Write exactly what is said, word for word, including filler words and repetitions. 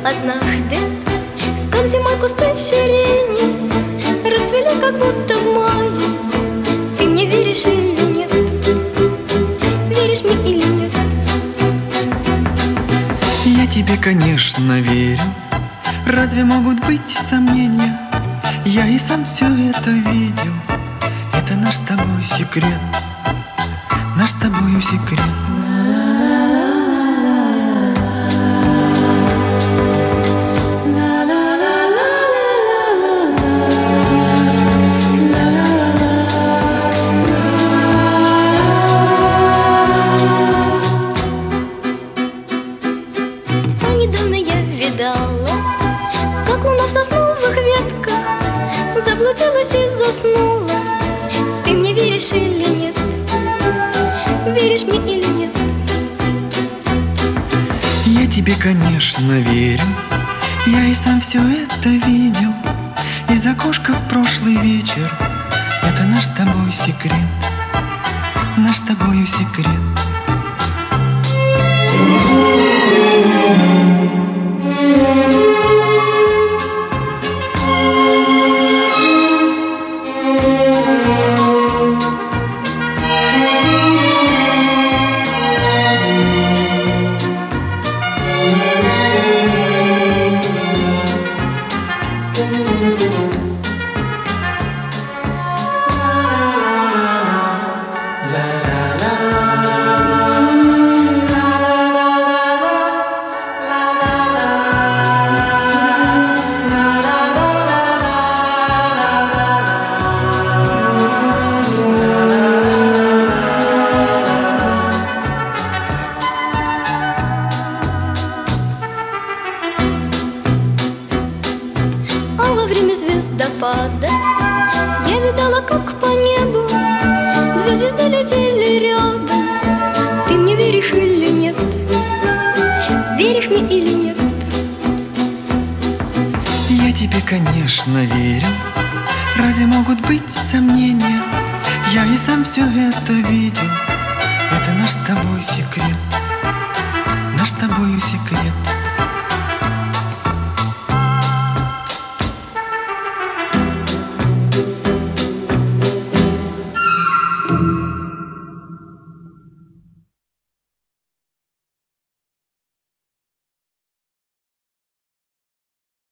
однажды, как зимой кусты сирени расцвели, как будто в мае. Ты мне веришь или нет? Веришь мне или нет? Я тебе, конечно, верю. Разве могут быть сомнения? Я и сам все это видел. Это наш с тобой секрет, наш с тобою секрет. Недавно я видала, как луна в сосновых ветках заблудилась и заснула. Ты мне веришь или нет? Веришь мне или нет? Я тебе, конечно, верю. Я и сам все это видел из окошка в прошлый вечер. Это наш с тобой секрет, наш с тобою секрет. Во время звездопада я видала, как по небу две звезды летели рядом. Ты мне веришь или нет? Веришь мне или нет? Я тебе, конечно, верю. Разве могут быть сомнения? Я и сам все это